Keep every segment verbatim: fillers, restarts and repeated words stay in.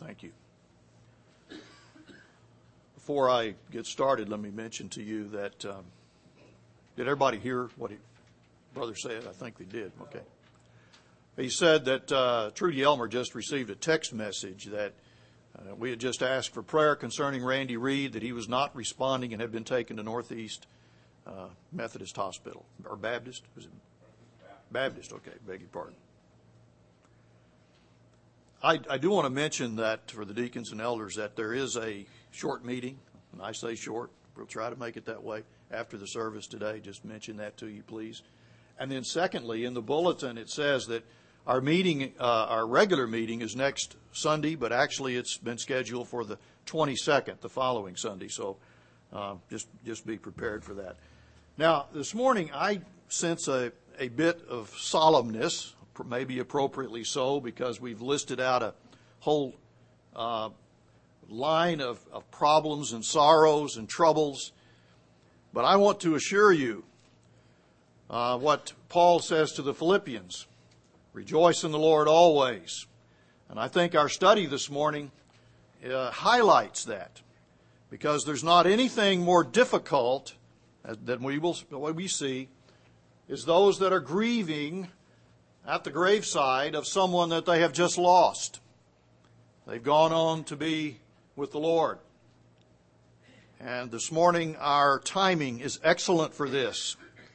Thank you. Before I get started, let me mention to you that, um, did everybody hear what he, brother said? I think they did. Okay. He said that uh, Trudy Elmer just received a text message that uh, we had just asked for prayer concerning Randy Reed, that he was not responding and had been taken to Northeast uh, Methodist Hospital. Or Baptist? Was it Baptist? Okay, beg your pardon. I, I do want to mention that for the deacons and elders that there is a short meeting, and I say short, we'll try to make it that way after the service today. Just mention that to you, please. And then secondly, in the bulletin it says that our meeting, uh, our regular meeting is next Sunday, but actually it's been scheduled for the twenty-second, the following Sunday. So uh, just just be prepared for that. Now, this morning I sense a, a bit of solemnness, maybe appropriately so, because we've listed out a whole uh, line of, of problems and sorrows and troubles. But I want to assure you uh, what Paul says to the Philippians. Rejoice in the Lord always. And I think our study this morning uh, highlights that, because there's not anything more difficult than we will what we see is those that are grieving at the graveside of someone that they have just lost. They've gone on to be with the Lord. And this morning our timing is excellent for this,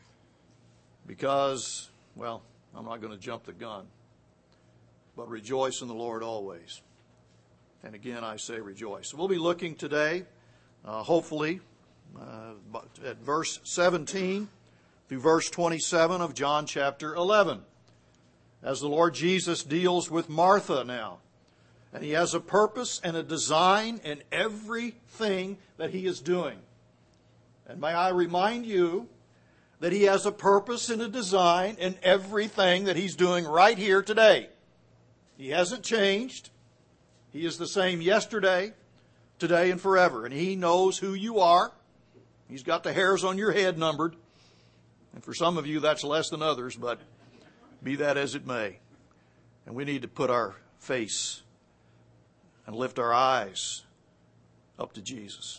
because, well, I'm not going to jump the gun, but rejoice in the Lord always. And again, I say rejoice. So we'll be looking today, uh, hopefully, uh, at verse seventeen through verse twenty-seven of John chapter eleven, as the Lord Jesus deals with Martha now. And He has a purpose and a design in everything that He is doing. And may I remind you that He has a purpose and a design in everything that He's doing right here today. He hasn't changed. He is the same yesterday, today, and forever. And He knows who you are. He's got the hairs on your head numbered. And for some of you, that's less than others, but be that as it may. And we need to put our face and lift our eyes up to Jesus.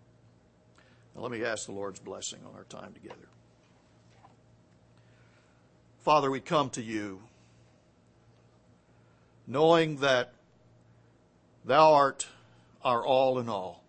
Now let me ask the Lord's blessing on our time together. Father, we come to You knowing that Thou art our all in all.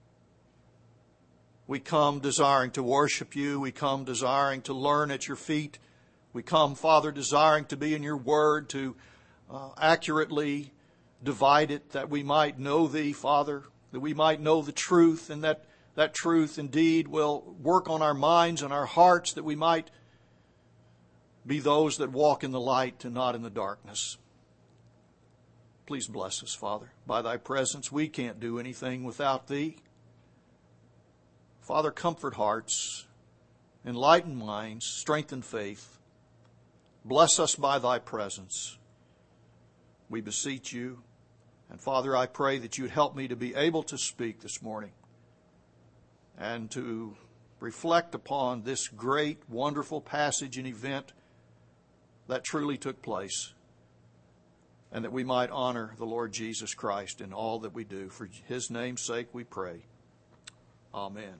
We come desiring to worship You. We come desiring to learn at Your feet. We come, Father, desiring to be in Your Word, to uh, accurately divide it, that we might know Thee, Father, that we might know the truth, and that that truth indeed will work on our minds and our hearts, that we might be those that walk in the light and not in the darkness. Please bless us, Father. By Thy presence, we can't do anything without Thee. Father, comfort hearts, enlighten minds, strengthen faith. Bless us by Thy presence. We beseech You. And Father, I pray that You'd help me to be able to speak this morning and to reflect upon this great, wonderful passage and event that truly took place, and that we might honor the Lord Jesus Christ in all that we do. For His name's sake we pray. Amen.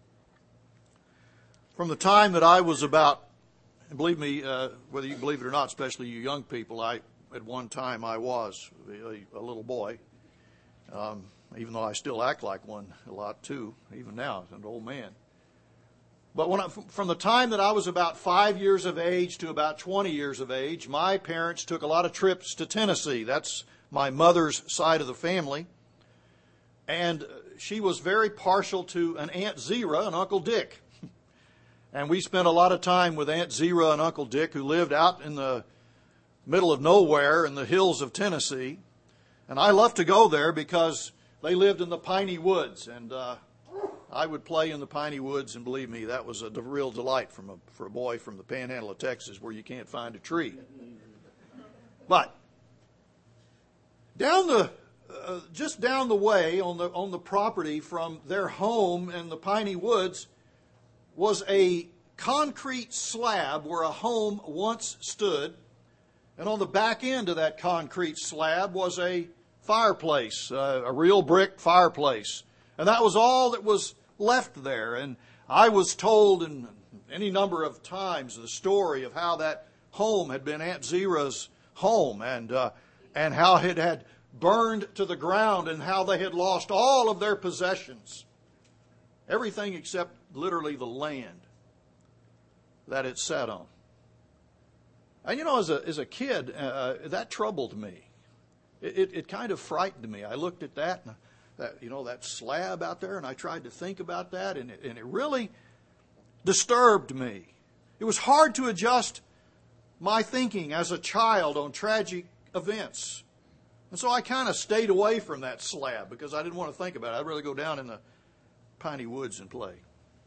From the time that I was about, and believe me, uh, whether you believe it or not, especially you young people, I at one time I was a, a little boy, um, even though I still act like one a lot too, even now as an old man. But when I, from the time that I was about five years of age to about twenty years of age, my parents took a lot of trips to Tennessee. That's my mother's side of the family. And she was very partial to an Aunt Zira and Uncle Dick. And we spent a lot of time with Aunt Zira and Uncle Dick, who lived out in the middle of nowhere in the hills of Tennessee. And I loved to go there because they lived in the piney woods, and uh, I would play in the piney woods, and believe me, that was a real delight from a, for a boy from the panhandle of Texas where you can't find a tree. But down the uh, just down the way on the on the property from their home in the piney woods was a concrete slab where a home once stood, and on the back end of that concrete slab was a fireplace, uh, a real brick fireplace. And that was all that was left there. And I was told in any number of times the story of how that home had been Aunt Zira's home, and uh, and how it had burned to the ground, and how they had lost all of their possessions. Everything except literally the land that it sat on. And you know, as a as a kid, uh, that troubled me. It, it, it kind of frightened me. I looked at that, and that, you know, that slab out there, and I tried to think about that, and it, and it really disturbed me. It was hard to adjust my thinking as a child on tragic events. And so I kind of stayed away from that slab because I didn't want to think about it. I'd rather go down in the piney woods and play.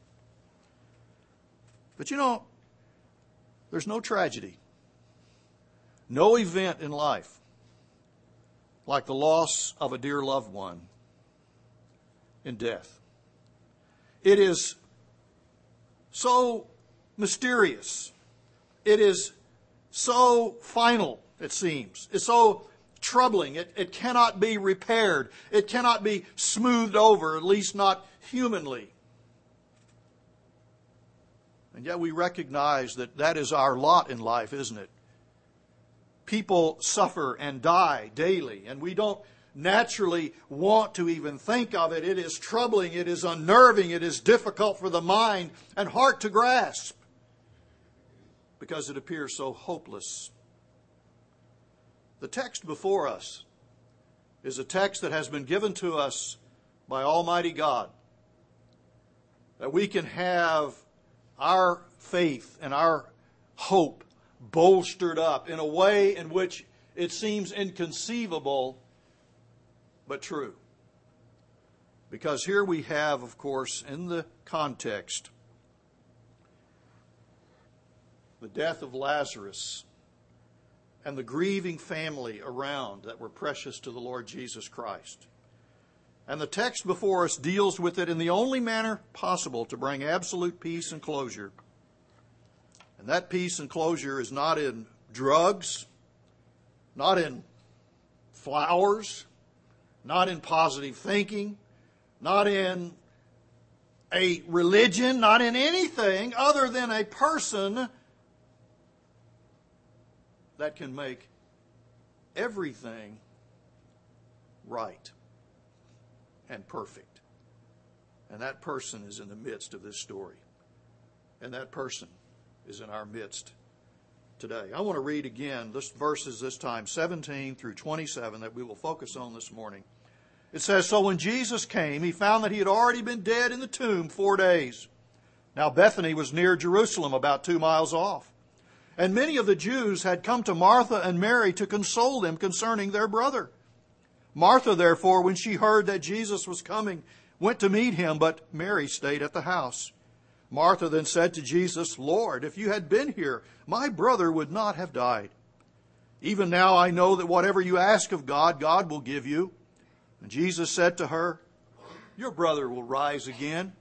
But you know, there's no tragedy, no event in life like the loss of a dear loved one in death. It is so mysterious. It is so final, it seems. It's so troubling. It, it cannot be repaired. It cannot be smoothed over, at least not humanly. And yet we recognize that that is our lot in life, isn't it? People suffer and die daily, and we don't naturally want to even think of it. It is troubling, it is unnerving, it is difficult for the mind and heart to grasp because it appears so hopeless. The text before us is a text that has been given to us by Almighty God, that we can have our faith and our hope bolstered up in a way in which it seems inconceivable but true. Because here we have, of course, in the context, the death of Lazarus and the grieving family around that were precious to the Lord Jesus Christ. And the text before us deals with it in the only manner possible to bring absolute peace and closure. And that peace and closure is not in drugs, not in flowers, not in positive thinking, not in a religion, not in anything other than a person that can make everything right and perfect. And that person is in the midst of this story. And that person is in our midst today. I want to read again this verses this time, seventeen through twenty-seven, that we will focus on this morning. It says, "So when Jesus came, he found that he had already been dead in the tomb four days. Now Bethany was near Jerusalem, about two miles off. And many of the Jews had come to Martha and Mary to console them concerning their brother. Martha, therefore, when she heard that Jesus was coming, went to meet him, but Mary stayed at the house. Martha then said to Jesus, 'Lord, if you had been here, my brother would not have died. Even now I know that whatever you ask of God, God will give you.' And Jesus said to her, 'Your brother will rise again.'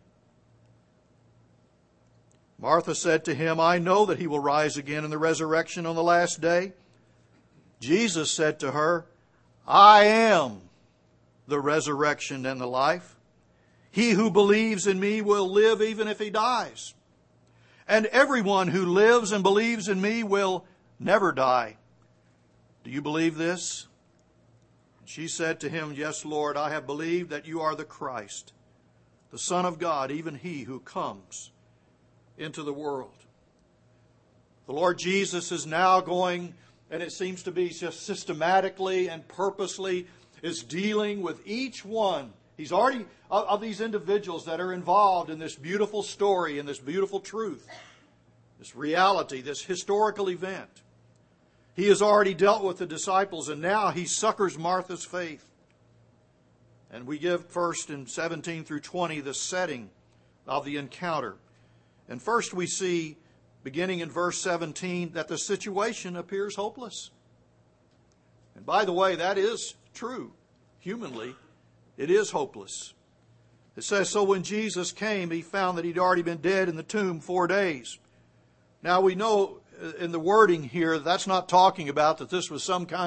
Martha said to him, 'I know that he will rise again in the resurrection on the last day.' Jesus said to her, 'I am the resurrection and the life. He who believes in me will live even if he dies. And everyone who lives and believes in me will never die. Do you believe this?' She said to him, 'Yes, Lord, I have believed that you are the Christ, the Son of God, even he who comes into the world.'" The Lord Jesus is now going, and it seems to be just systematically and purposely, is dealing with each one. He's already, of, of these individuals that are involved in this beautiful story and this beautiful truth, this reality, this historical event. He has already dealt with the disciples, and now he succors Martha's faith. And we give first in seventeen through twenty the setting of the encounter. And first we see, beginning in verse seventeen, that the situation appears hopeless. And by the way, that is true. Humanly, it is hopeless. It says, "So when Jesus came, he found that he'd already been dead in the tomb four days." Now we know in the wording here, that's not talking about that this was some kind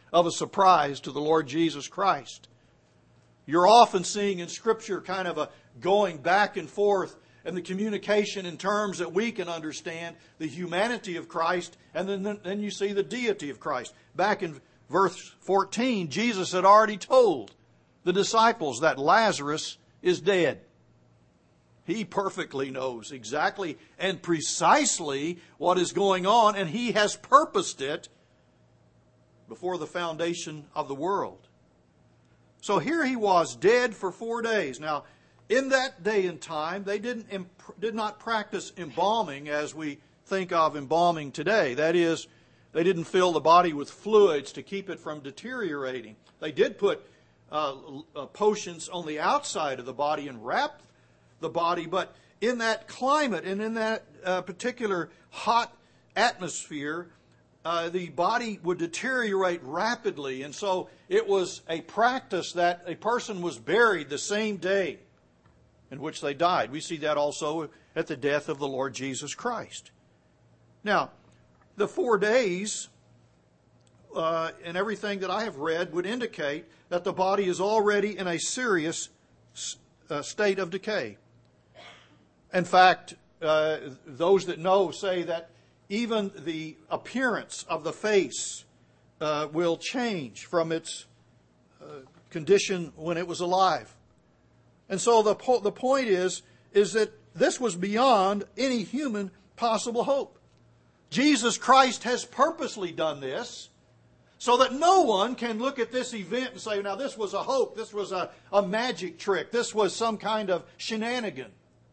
of a surprise to the Lord Jesus Christ. You're often seeing in Scripture kind of a going back and forth and the communication in terms that we can understand the humanity of Christ, and then, then you see the deity of Christ. Back in verse fourteen, Jesus had already told the disciples that Lazarus is dead. He perfectly knows exactly and precisely what is going on, and He has purposed it before the foundation of the world. So here He was, dead for four days. Now, in that day and time, they didn't imp- did not practice embalming as we think of embalming today. That is, they didn't fill the body with fluids to keep it from deteriorating. They did put uh, uh, potions on the outside of the body and wrap the body, but in that climate and in that uh, particular hot atmosphere, uh, the body would deteriorate rapidly. And so it was a practice that a person was buried the same day in which they died. We see that also at the death of the Lord Jesus Christ. Now, the four days uh, and everything that I have read would indicate that the body is already in a serious uh, state of decay. In fact, uh, those that know say that even the appearance of the face uh, will change from its uh, condition when it was alive. And so the po- the point is, is that this was beyond any human possible hope. Jesus Christ has purposely done this so that no one can look at this event and say, now this was a hope, this was a, a magic trick, this was some kind of shenanigan.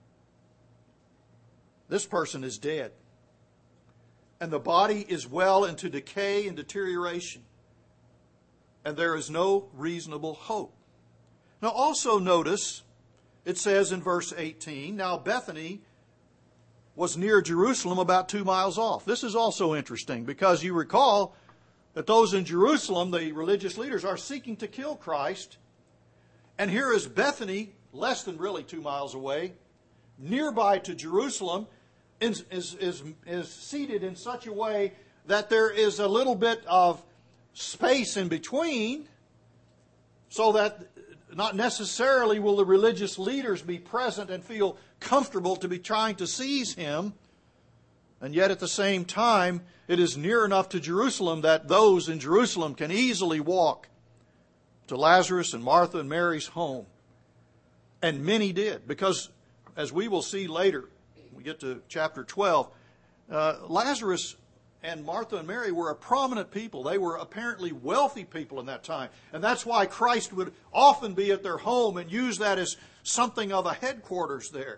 This person is dead. And the body is well into decay and deterioration. And there is no reasonable hope. Now also notice, it says in verse eighteen, now Bethany was near Jerusalem about two miles off. This is also interesting because you recall that those in Jerusalem, the religious leaders, are seeking to kill Christ. And here is Bethany, less than really two miles away, nearby to Jerusalem, is, is, is, is seated in such a way that there is a little bit of space in between, so that not necessarily will the religious leaders be present and feel comfortable to be trying to seize Him. And yet at the same time, it is near enough to Jerusalem that those in Jerusalem can easily walk to Lazarus and Martha and Mary's home. And many did, because as we will see later, when we get to chapter twelve, uh, Lazarus and Martha and Mary were a prominent people. They were apparently wealthy people in that time. And that's why Christ would often be at their home and use that as something of a headquarters there.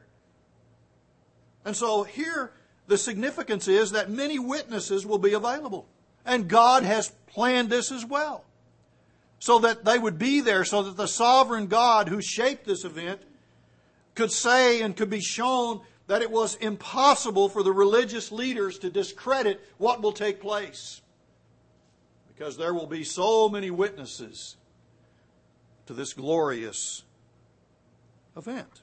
And so here, the significance is that many witnesses will be available. And God has planned this as well, so that they would be there, so that the sovereign God who shaped this event could say and could be shown that it was impossible for the religious leaders to discredit what will take place, because there will be so many witnesses to this glorious event.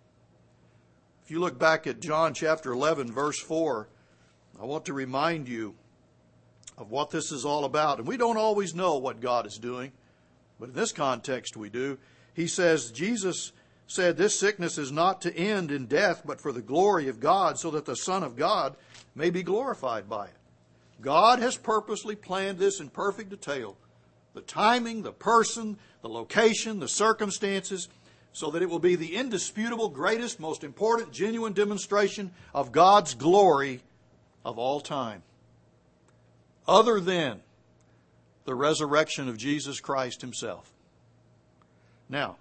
If you look back at John chapter eleven, verse four, I want to remind you of what this is all about. And we don't always know what God is doing, but in this context we do. He says, Jesus said, this sickness is not to end in death, but for the glory of God, so that the Son of God may be glorified by it. God has purposely planned this in perfect detail. The timing, the person, the location, the circumstances, so that it will be the indisputable, greatest, most important, genuine demonstration of God's glory of all time, other than the resurrection of Jesus Christ Himself. Now,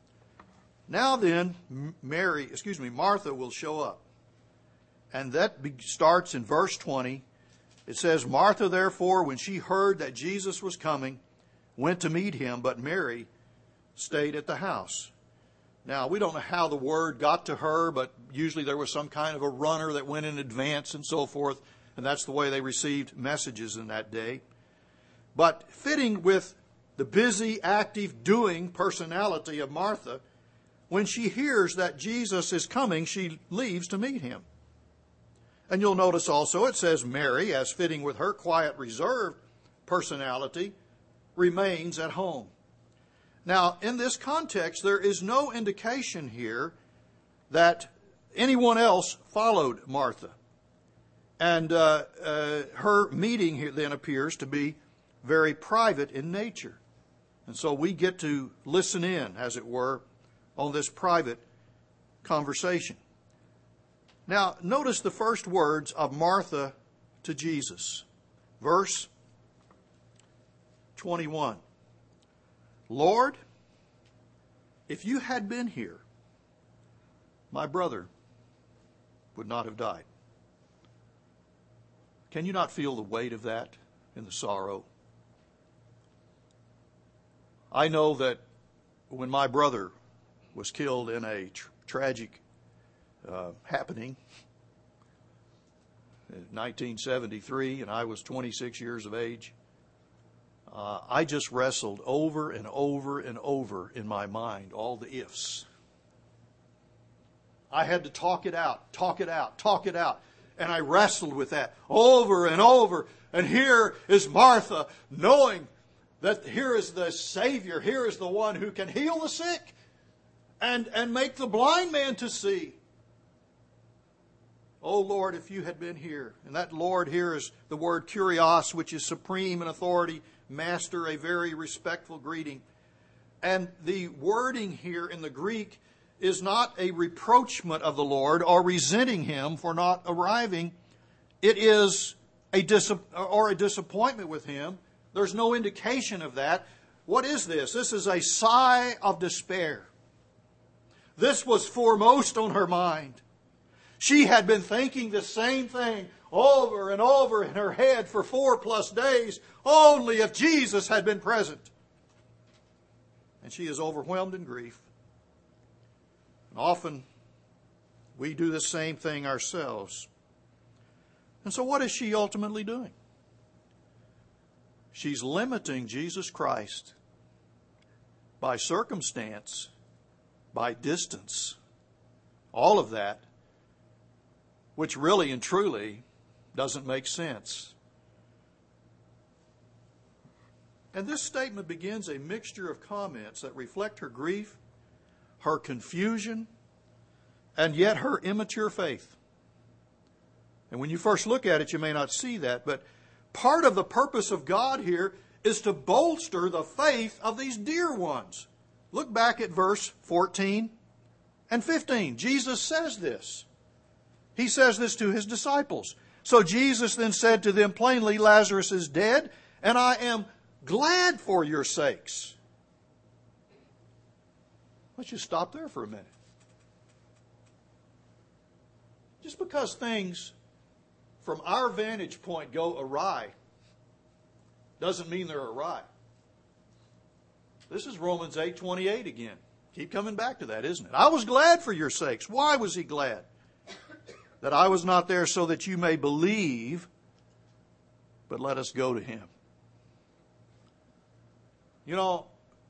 now then, Mary, excuse me, Martha will show up. And that starts in verse twenty. It says, Martha, therefore, when she heard that Jesus was coming, went to meet Him, but Mary stayed at the house. Now, we don't know how the word got to her, but usually there was some kind of a runner that went in advance and so forth, and that's the way they received messages in that day. But fitting with the busy, active, doing personality of Martha, when she hears that Jesus is coming, she leaves to meet Him. And you'll notice also it says Mary, as fitting with her quiet, reserved personality, remains at home. Now, in this context, there is no indication here that anyone else followed Martha. And uh, uh, her meeting here then appears to be very private in nature. And so we get to listen in, as it were, on this private conversation. Now, notice the first words of Martha to Jesus. Verse twenty-one. Lord, if you had been here, my brother would not have died. Can you not feel the weight of that in the sorrow? I know that when my brother was killed in a tr- tragic uh, happening in nineteen seventy-three, and I was twenty-six years of age, uh, I just wrestled over and over and over in my mind all the ifs. I had to talk it out, talk it out, talk it out. And I wrestled with that over and over. And here is Martha knowing that here is the Savior, here is the one who can heal the sick and, and make the blind man to see. Oh Lord, if you had been here. And that Lord here is the word kurios, which is supreme in authority, master, a very respectful greeting. And the wording here in the Greek is not a reproachment of the Lord or resenting Him for not arriving. It is a dis- or a disappointment with Him. There's no indication of that. What is this? This is a sigh of despair. This was foremost on her mind. She had been thinking the same thing over and over in her head for four plus days, only if Jesus had been present. And she is overwhelmed in grief. And often we do the same thing ourselves. And so what is she ultimately doing? She's limiting Jesus Christ by circumstance, by distance, all of that, which really and truly doesn't make sense. And this statement begins a mixture of comments that reflect her grief, her confusion, and yet her immature faith. And when you first look at it, you may not see that, but part of the purpose of God here is to bolster the faith of these dear ones. Look back at verse fourteen and fifteen. Jesus says this. He says this to His disciples. So Jesus then said to them plainly, Lazarus is dead, and I am glad for your sakes. Let's just stop there for a minute. Just because things from our vantage point go awry doesn't mean they're awry. This is Romans eight twenty-eight again. Keep coming back to that, isn't it? I was glad for your sakes. Why was He glad? That I was not there so that you may believe, but let us go to Him. You know,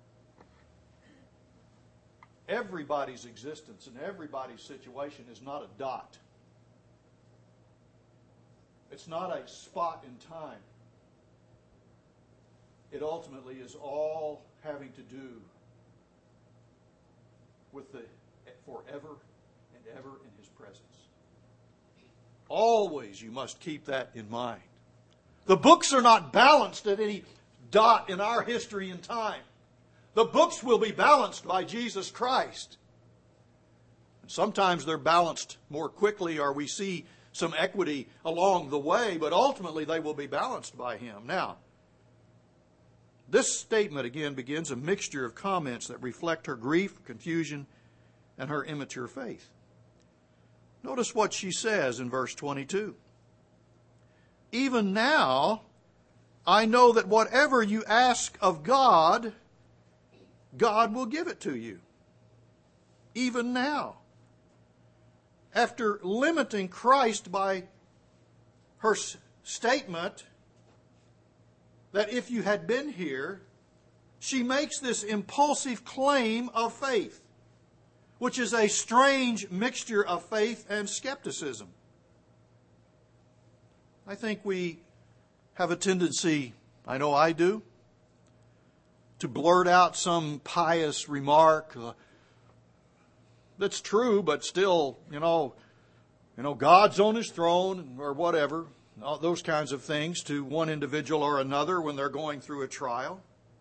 everybody's existence and everybody's situation is not a dot. It's not a spot in time. It ultimately is all having to do with the forever and ever in His presence. Always you must keep that in mind. The books are not balanced at any dot in our history and time. The books will be balanced by Jesus Christ. Sometimes they're balanced more quickly, or we see some equity along the way, but ultimately they will be balanced by Him. Now, this statement again begins a mixture of comments that reflect her grief, confusion, and her immature faith. Notice what she says in verse twenty-two. Even now, I know that whatever you ask of God, God will give it to you. Even now. After limiting Christ by her statement that if you had been here, she makes this impulsive claim of faith, which is a strange mixture of faith and skepticism. I think we have a tendency, I know I do, to blurt out some pious remark uh, that's true, but still, you know, you know, God's on His throne or whatever, all those kinds of things to one individual or another when they're going through a trial?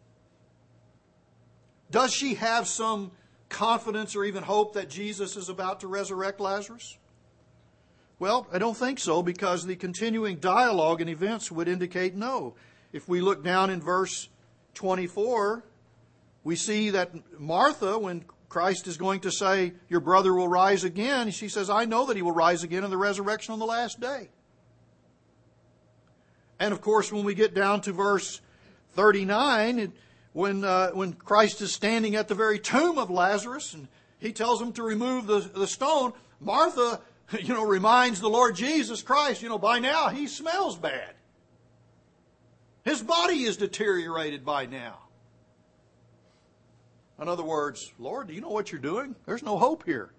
Does she have some confidence or even hope that Jesus is about to resurrect Lazarus? Well, I don't think so, because the continuing dialogue and events would indicate no. If we look down in verse twenty-four, we see that Martha, when Christ is going to say, your brother will rise again, she says, I know that he will rise again in the resurrection on the last day. And of course, when we get down to verse thirty-nine, it, when uh, when Christ is standing at the very tomb of Lazarus and he tells him to remove the, the stone, Martha, you know, reminds the Lord Jesus Christ, you know, by now he smells bad. His body is deteriorated by now. In other words, Lord, do you know what you're doing? There's no hope here.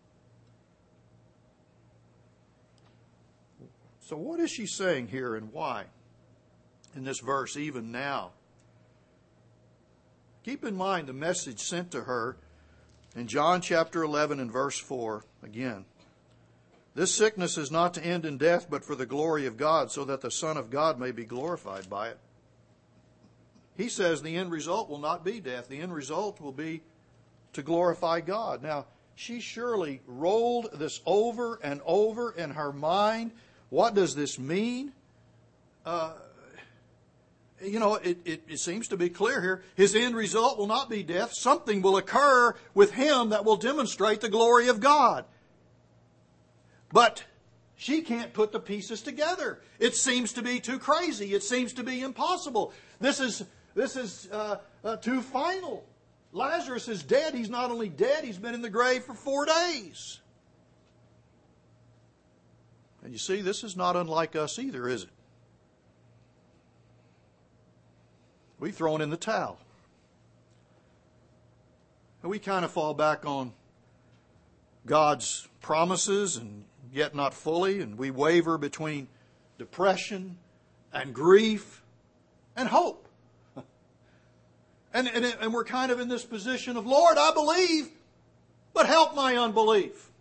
So what is she saying here, and why in this verse, even now? Keep in mind the message sent to her in John chapter eleven and verse four again. This sickness is not to end in death, but for the glory of God, so that the Son of God may be glorified by it. He says the end result will not be death. The end result will be to glorify God. Now, she surely rolled this over and over in her mind. What does this mean? Uh, you know, it, it, it seems to be clear here. His end result will not be death. Something will occur with him that will demonstrate the glory of God. But she can't put the pieces together. It seems to be too crazy. It seems to be impossible. This is, this is uh, uh, too final. Lazarus is dead. He's not only dead, he's been in the grave for four days. And you see, this is not unlike us either, is it? We've thrown in the towel. And we kind of fall back on God's promises, and yet not fully, and we waver between depression and grief and hope. And, and, and we're kind of in this position of, Lord, I believe, but help my unbelief.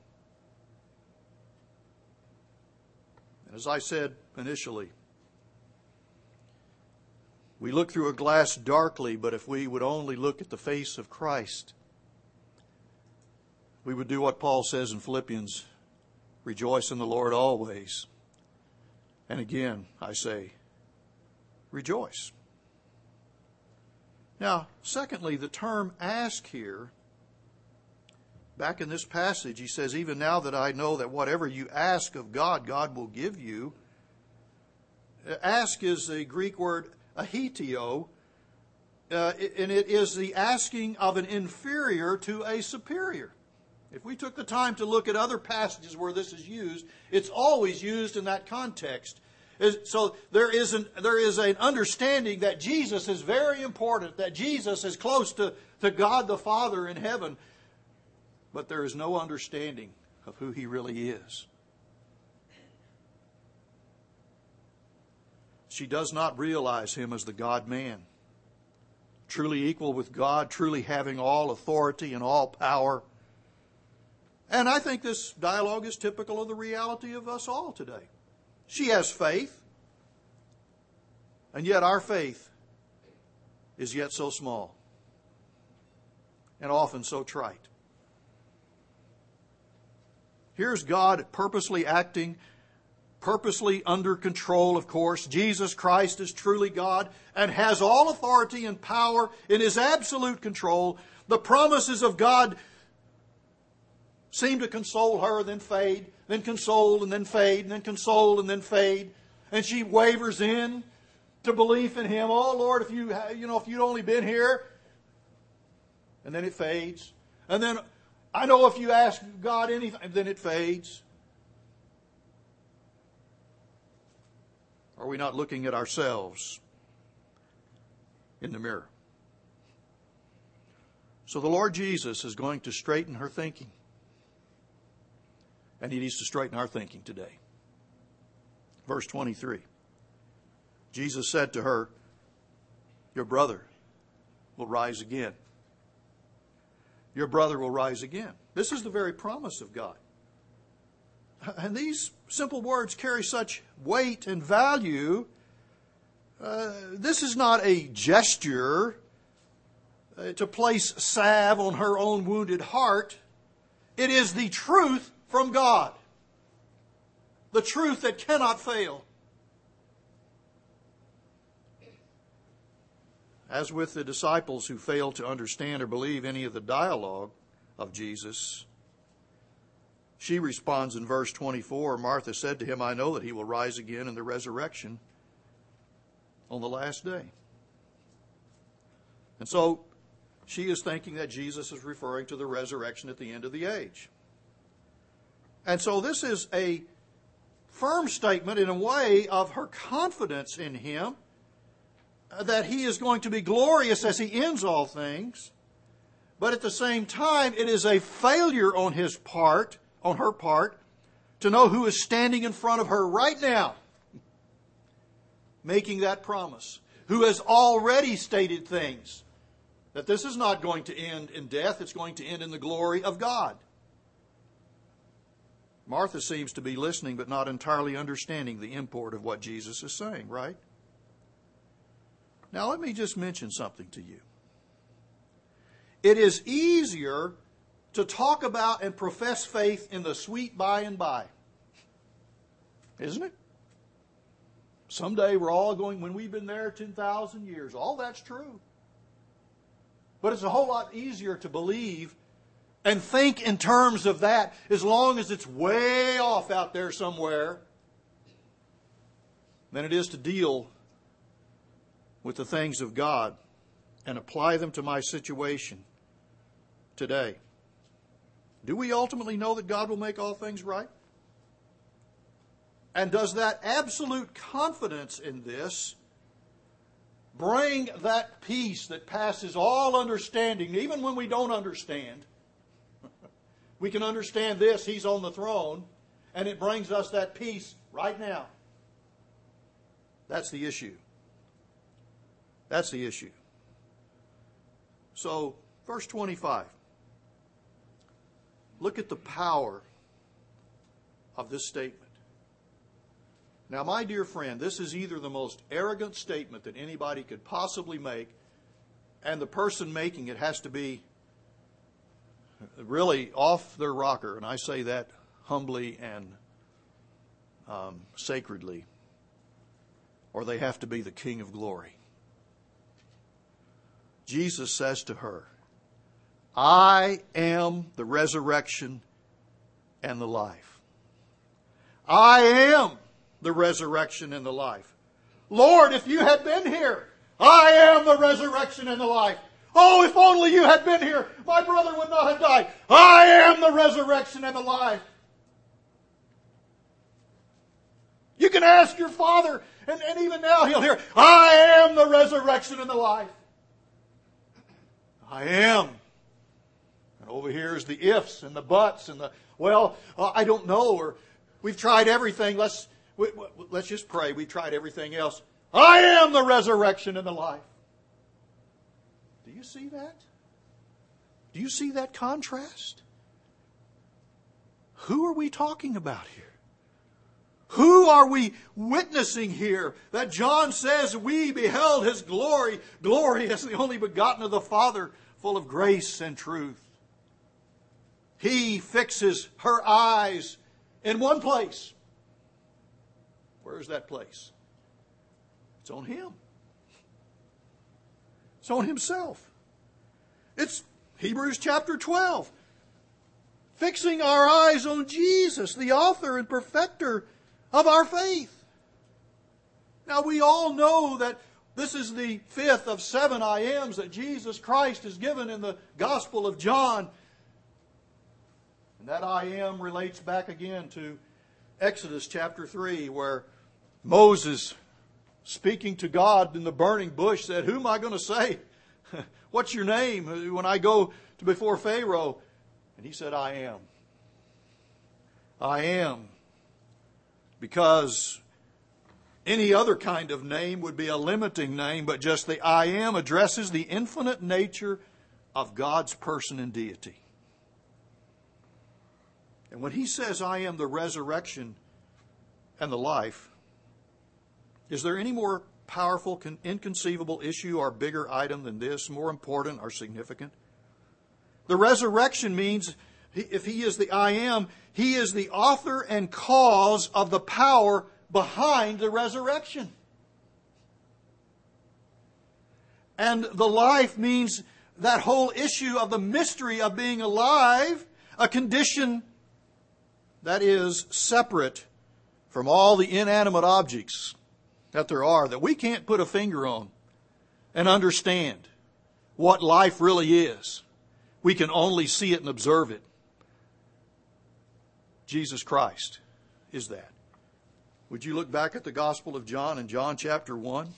And as I said initially, we look through a glass darkly, but if we would only look at the face of Christ, we would do what Paul says in Philippians, rejoice in the Lord always. And again, I say, rejoice. Now, secondly, the term ask here, back in this passage, he says, even now that I know that whatever you ask of God, God will give you. Ask is the Greek word ahitio, uh, and it is the asking of an inferior to a superior. If we took the time to look at other passages where this is used, it's always used in that context. So there is an, there is an understanding that Jesus is very important, that Jesus is close to, to God the Father in heaven, but there is no understanding of who He really is. She does not realize Him as the God-man, truly equal with God, truly having all authority and all power. And I think this dialogue is typical of the reality of us all today. She has faith, and yet our faith is yet so small and often so trite. Here's God purposely acting, purposely under control, of course. Jesus Christ is truly God and has all authority and power in His absolute control. The promises of God seem to console her, then fade, then console, and then fade, and then console, and then fade. And she wavers in to belief in Him. Oh, Lord, if you, you know, if you'd only been here. And then it fades. And then, I know if you ask God anything, then it fades. Are we not looking at ourselves in the mirror? So the Lord Jesus is going to straighten her thinking. And He needs to straighten our thinking today. Verse twenty-three. Jesus said to her, your brother will rise again. Your brother will rise again. This is the very promise of God. And these simple words carry such weight and value. Uh, this is not a gesture uh, to place salve on her own wounded heart. It is the truth from God. The truth that cannot fail. As with the disciples who failed to understand or believe any of the dialogue of Jesus, she responds in verse twenty-four, Martha said to him, I know that he will rise again in the resurrection on the last day. And so she is thinking that Jesus is referring to the resurrection at the end of the age. And so this is a firm statement in a way of her confidence in him, that he is going to be glorious as he ends all things. But at the same time, it is a failure on his part, on her part, to know who is standing in front of her right now, making that promise, who has already stated things, that this is not going to end in death, it's going to end in the glory of God. Martha seems to be listening but not entirely understanding the import of what Jesus is saying, right? Now let me just mention something to you. It is easier to talk about and profess faith in the sweet by and by. Isn't it? Someday we're all going, when we've been there ten thousand years, all that's true. But it's a whole lot easier to believe and think in terms of that as long as it's way off out there somewhere than it is to deal with the things of God and apply them to my situation today. Do we ultimately know that God will make all things right? And does that absolute confidence in this bring that peace that passes all understanding, even when we don't understand? We can understand this, He's on the throne, and it brings us that peace right now. That's the issue. That's the issue. So, verse twenty-five. Look at the power of this statement. Now, my dear friend, this is either the most arrogant statement that anybody could possibly make, and the person making it has to be really off their rocker, and I say that humbly and um, sacredly, or they have to be the King of Glory. Jesus says to her, I am the resurrection and the life. I am the resurrection and the life. Lord, if you had been here, I am the resurrection and the life. Oh, if only you had been here, my brother would not have died. I am the resurrection and the life. You can ask your father, and, and even now he'll hear, I am the resurrection and the life. I am. And over here is the ifs and the buts and the, well, uh, I don't know, or we've tried everything. Let's, we, let's just pray. We've tried everything else. I am the resurrection and the life. Do you see that? Do you see that contrast? Who are we talking about here? Who are we witnessing here? That John says we beheld His glory, glory as the only begotten of the Father, full of grace and truth. He fixes her eyes in one place. Where is that place? It's on Him. It's on Himself. It's Hebrews chapter twelve. Fixing our eyes on Jesus, the author and perfecter of our faith. Now we all know that this is the fifth of seven I ams that Jesus Christ is given in the Gospel of John. And that I am relates back again to Exodus chapter three, where Moses, speaking to God in the burning bush, said, who am I going to say? What's your name when I go to before Pharaoh? And he said, I am. I am. Because Any other kind of name would be a limiting name, but just the I am addresses the infinite nature of God's person and deity. And when he says, I am the resurrection and the life, is there any more powerful, inconceivable issue or bigger item than this, more important or significant? The resurrection means, if he is the I am, he is the author and cause of the power behind the resurrection. And the life means that whole issue of the mystery of being alive, a condition that is separate from all the inanimate objects that there are, that we can't put a finger on and understand what life really is. We can only see it and observe it. Jesus Christ is that. Would you look back at the Gospel of John in John chapter one?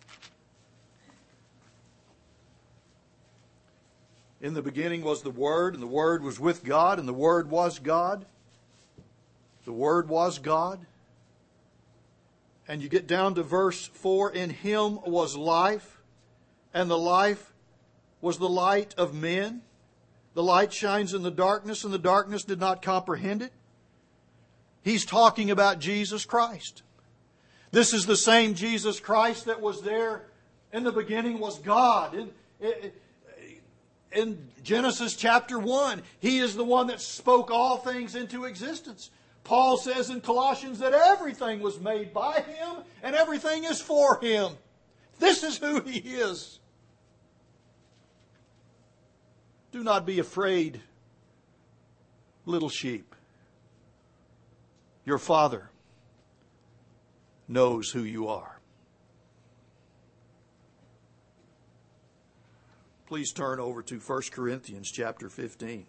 In the beginning was the Word, and the Word was with God, and the Word was God. The Word was God. And you get down to verse four, in him was life, and the life was the light of men. The light shines in the darkness, and the darkness did not comprehend it. He's talking about Jesus Christ. This is the same Jesus Christ that was there in the beginning was God. In, in, in Genesis chapter one, He is the one that spoke all things into existence. Paul says in Colossians that everything was made by Him and everything is for Him. This is who He is. Do not be afraid, little sheep. Your Father knows who you are. Please turn over to First Corinthians chapter fifteen.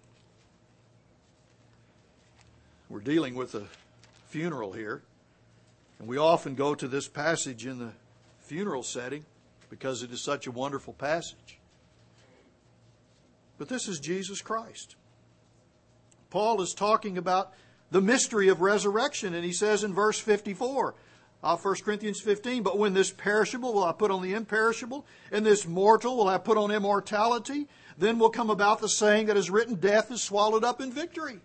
We're dealing with a funeral here, and we often go to this passage in the funeral setting because it is such a wonderful passage. But this is Jesus Christ. Paul is talking about the mystery of resurrection, and he says in verse fifty-four of First Corinthians fifteen, but when this perishable will I put on the imperishable, and this mortal will I put on immortality, then will come about the saying that is written, death is swallowed up in victory.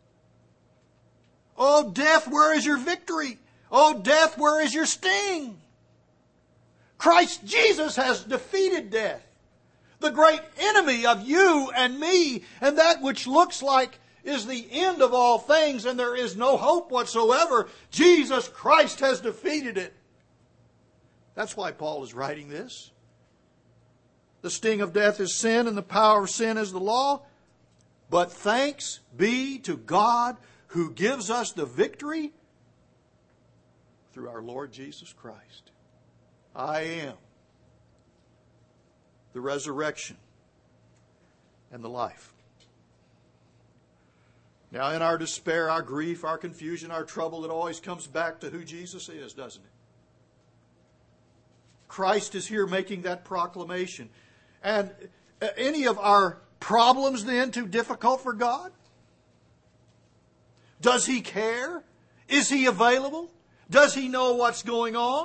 Oh, death, where is your victory? Oh, death, where is your sting? Christ Jesus has defeated death, the great enemy of you and me, and that which looks like is the end of all things and there is no hope whatsoever. Jesus Christ has defeated it. That's why Paul is writing this. The sting of death is sin, and the power of sin is the law. But thanks be to God who gives us the victory through our Lord Jesus Christ. I am the resurrection and the life. Now, in our despair, our grief, our confusion, our trouble, it always comes back to who Jesus is, doesn't it? Christ is here making that proclamation. And any of our problems then too difficult for God? Does He care? Is He available? Does He know what's going on?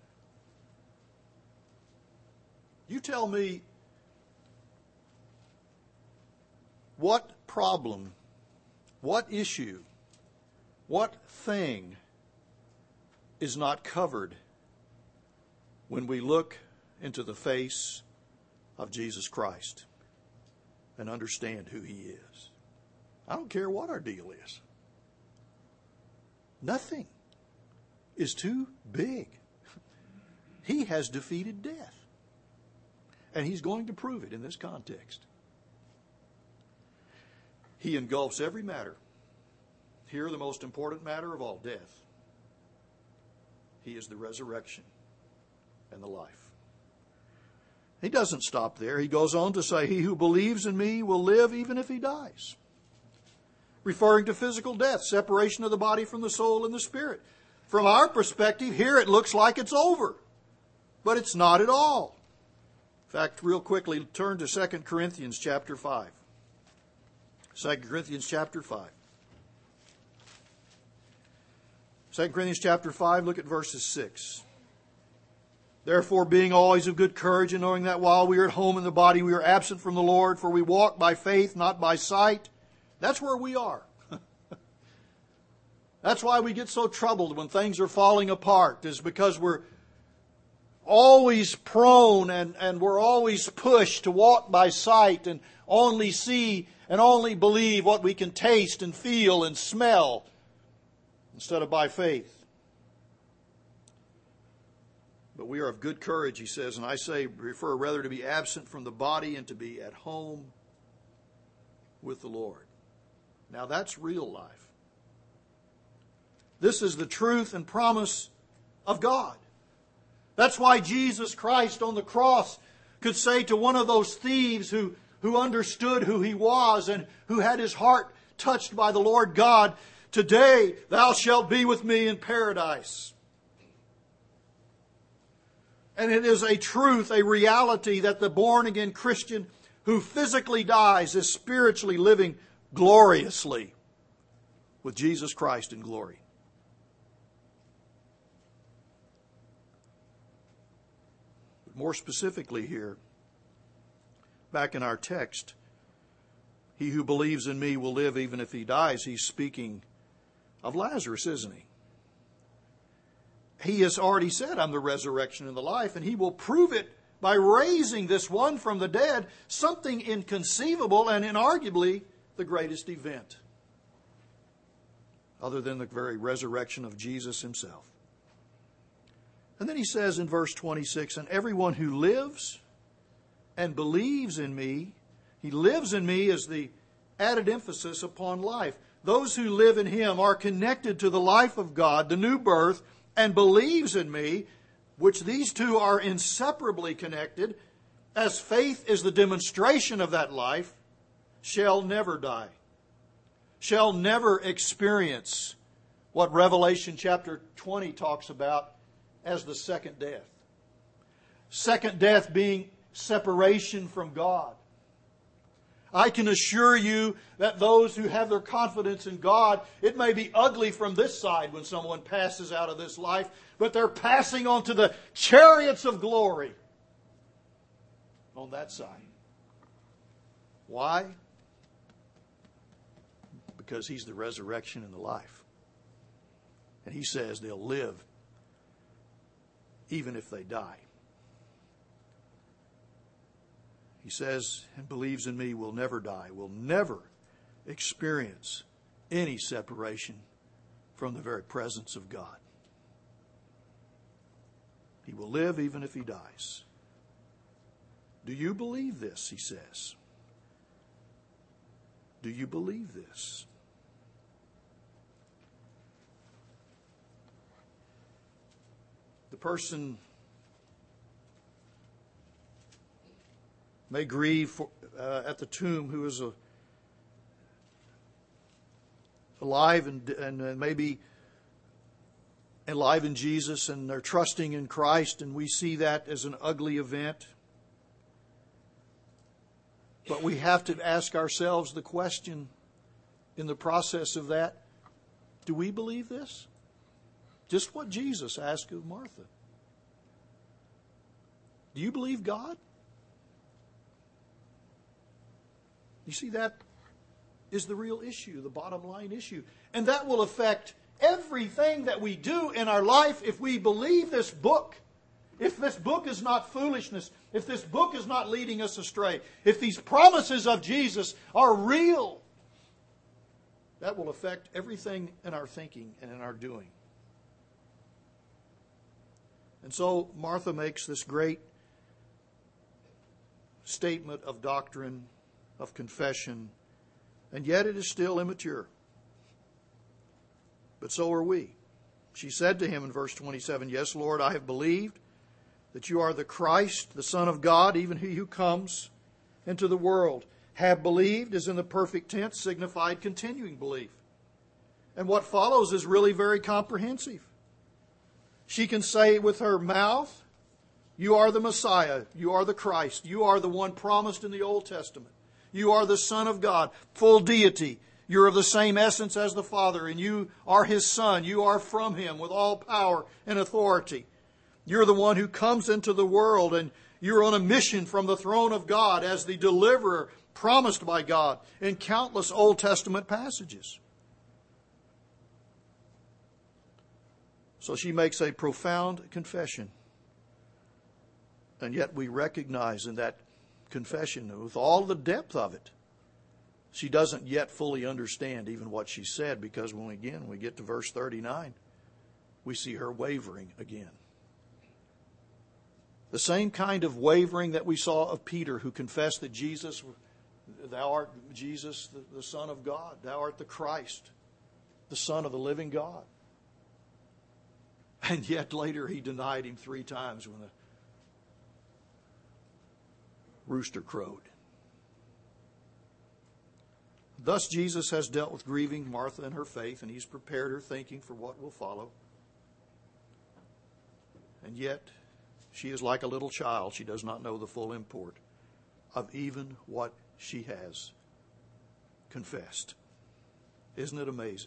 You tell me, what problem, what issue, what thing is not covered when we look into the face of Jesus Christ and understand who He is? I don't care what our deal is. Nothing is too big. He has defeated death. And He's going to prove it in this context. He engulfs every matter. Here, the most important matter of all, death. He is the resurrection and the life. He doesn't stop there. He goes on to say, he who believes in me will live even if he dies. Referring to physical death, separation of the body from the soul and the spirit. From our perspective, here it looks like it's over. But it's not at all. In fact, real quickly, turn to Second Corinthians chapter five. Second Corinthians chapter five. Second Corinthians chapter five, look at verses six Therefore, being always of good courage, and knowing that while we are at home in the body, we are absent from the Lord, for we walk by faith, not by sight. That's where we are. That's why we get so troubled when things are falling apart, is because we're always prone and, and we're always pushed to walk by sight and only see and only believe what we can taste and feel and smell instead of by faith. But we are of good courage, he says, and I say, prefer rather to be absent from the body and to be at home with the Lord. Now that's real life. This is the truth and promise of God. That's why Jesus Christ on the cross could say to one of those thieves who, who understood who he was and who had his heart touched by the Lord God, "Today thou shalt be with me in paradise." And it is a truth, a reality, that the born-again Christian who physically dies is spiritually living gloriously with Jesus Christ in glory. But more specifically here, back in our text, he who believes in me will live even if he dies. He's speaking of Lazarus, isn't he? He has already said, "I'm the resurrection and the life," and he will prove it by raising this one from the dead, something inconceivable and inarguably the greatest event, other than the very resurrection of Jesus himself. And then he says in verse twenty-six, "And everyone who lives and believes in me," he lives in me is the added emphasis upon life. Those who live in him are connected to the life of God, the new birth, and believes in me, which these two are inseparably connected, as faith is the demonstration of that life, shall never die, shall never experience what Revelation chapter twenty talks about as the second death. Second death being separation from God. I can assure you that those who have their confidence in God, it may be ugly from this side when someone passes out of this life, but they're passing on to the chariots of glory on that side. Why? Because he's the resurrection and the life. And he says they'll live even if they die. He says, and believes in me will never die, will never experience any separation from the very presence of God. He will live even if he dies. Do you believe this, he says? Do you believe this? The person may grieve for, uh, at the tomb who is a, alive and, and uh, maybe alive in Jesus, and they're trusting in Christ, and we see that as an ugly event. But we have to ask ourselves the question in the process of that, do we believe this? Just what Jesus asked of Martha. Do you believe God? You see, that is the real issue, the bottom line issue. And that will affect everything that we do in our life if we believe this book. If this book is not foolishness, if this book is not leading us astray, if these promises of Jesus are real, that will affect everything in our thinking and in our doing. And so Martha makes this great statement of doctrine, of confession, and yet it is still immature. But so are we. She said to him in verse twenty-seven, "Yes, Lord, I have believed that you are the Christ, the Son of God, even he who comes into the world." Have believed is in the perfect tense, signified continuing belief. And what follows is really very comprehensive. She can say with her mouth, "You are the Messiah, you are the Christ, you are the one promised in the Old Testament. You are the Son of God, full deity. You're of the same essence as the Father, and you are His Son. You are from Him with all power and authority." You're the one who comes into the world, and you're on a mission from the throne of God as the deliverer promised by God in countless Old Testament passages. So she makes a profound confession. And yet we recognize in that confession, with all the depth of it, she doesn't yet fully understand even what she said, because when we, again we get to verse thirty-nine, we see her wavering again. The same kind of wavering that we saw of Peter, who confessed that Jesus, thou art Jesus, the, the Son of God. Thou art the Christ, the Son of the living God. And yet later he denied him three times when the rooster crowed. Thus Jesus has dealt with grieving Martha in her faith, and he's prepared her thinking for what will follow. And yet she is like a little child. She does not know the full import of even what she has confessed. Isn't it amazing?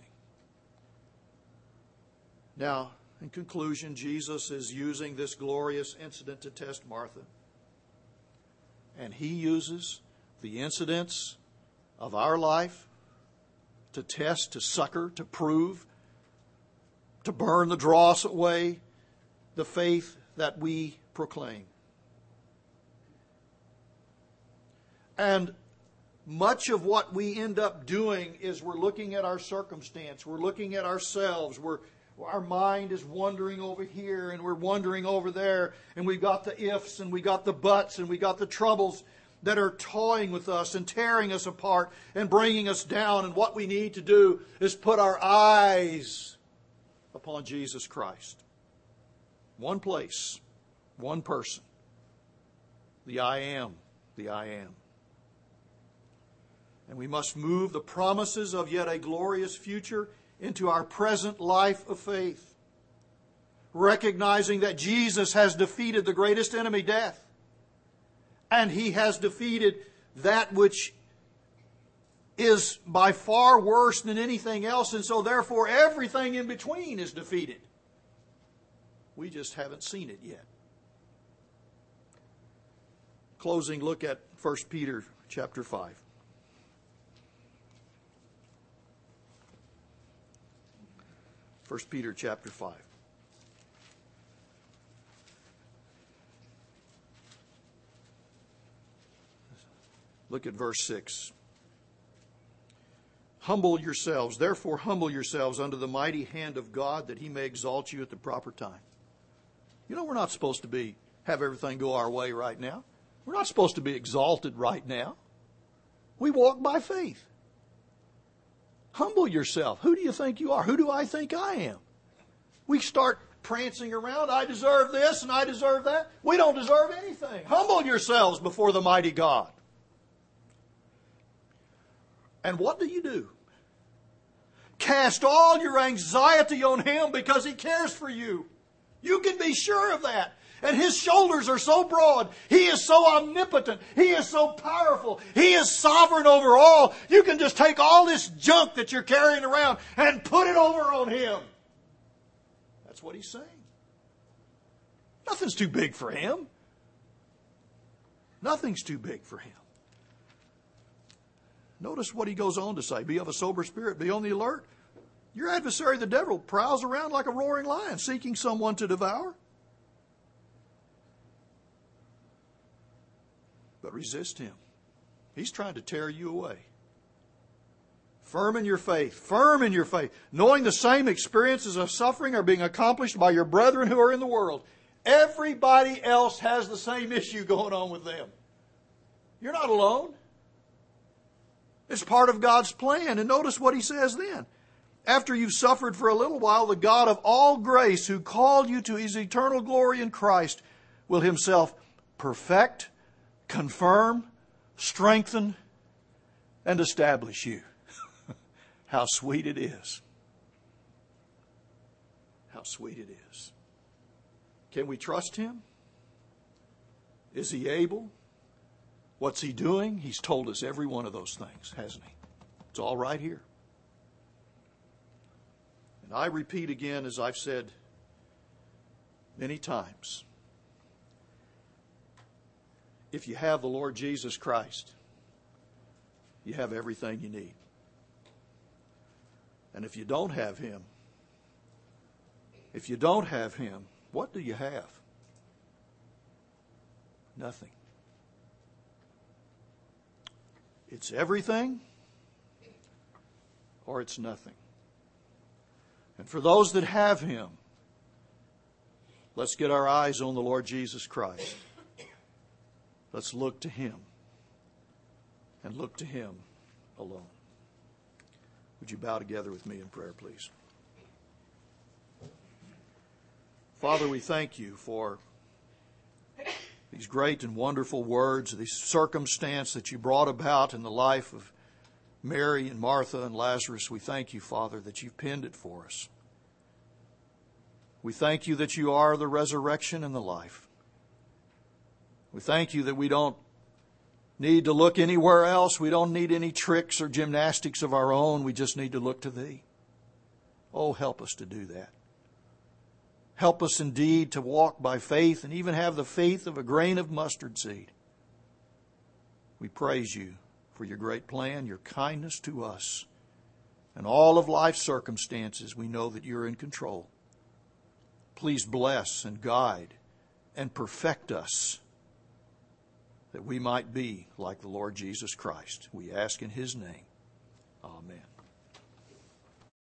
Now, in conclusion, Jesus is using this glorious incident to test Martha. And he uses the incidents of our life to test, to succor, to prove, to burn the dross away, the faith that we proclaim. And much of what we end up doing is we're looking at our circumstance, we're looking at ourselves, we're our mind is wandering over here and we're wandering over there, and we've got the ifs and we got the buts and we got the troubles that are toying with us and tearing us apart and bringing us down. And what we need to do is put our eyes upon Jesus Christ. One place, one person. The I am, the I am. And we must move the promises of yet a glorious future into our present life of faith, recognizing that Jesus has defeated the greatest enemy, death, and he has defeated that which is by far worse than anything else, and so therefore everything in between is defeated. We just haven't seen it yet. Closing look at First Peter chapter five. First Peter chapter five. Look at verse six. Humble yourselves, therefore humble yourselves under the mighty hand of God, that he may exalt you at the proper time. You know, we're not supposed to be have everything go our way right now. We're not supposed to be exalted right now. We walk by faith. Humble yourself. Who do you think you are? Who do I think I am? We start prancing around. I deserve this and I deserve that. We don't deserve anything. Humble yourselves before the mighty God. And what do you do? Cast all your anxiety on him because he cares for you. You can be sure of that. And his shoulders are so broad. He is so omnipotent. He is so powerful. He is sovereign over all. You can just take all this junk that you're carrying around and put it over on him. That's what he's saying. Nothing's too big for him. Nothing's too big for him. Notice what he goes on to say. Be of a sober spirit. Be on the alert. Your adversary, the devil, prowls around like a roaring lion, seeking someone to devour. But resist him. He's trying to tear you away. Firm in your faith. Firm in your faith. Knowing the same experiences of suffering are being accomplished by your brethren who are in the world. Everybody else has the same issue going on with them. You're not alone. It's part of God's plan. And notice what he says then. After you've suffered for a little while, the God of all grace, who called you to his eternal glory in Christ, will himself perfect, confirm, strengthen, and establish you. How sweet it is. How sweet it is. Can we trust him? Is he able? What's he doing? He's told us every one of those things, hasn't he? It's all right here. And I repeat again, as I've said many times. If you have the Lord Jesus Christ, you have everything you need. And if you don't have Him, if you don't have Him, what do you have? Nothing. It's everything or it's nothing. And for those that have Him, let's get our eyes on the Lord Jesus Christ. Let's look to Him and look to Him alone. Would you bow together with me in prayer, please? Father, we thank You for these great and wonderful words, these circumstance that You brought about in the life of Mary and Martha and Lazarus. We thank You, Father, that You've penned it for us. We thank You that You are the resurrection and the life. We thank You that we don't need to look anywhere else. We don't need any tricks or gymnastics of our own. We just need to look to Thee. Oh, help us to do that. Help us indeed to walk by faith and even have the faith of a grain of mustard seed. We praise You for Your great plan, Your kindness to us. And all of life's circumstances, we know that You're in control. Please bless and guide and perfect us that we might be like the Lord Jesus Christ. We ask in His name. Amen.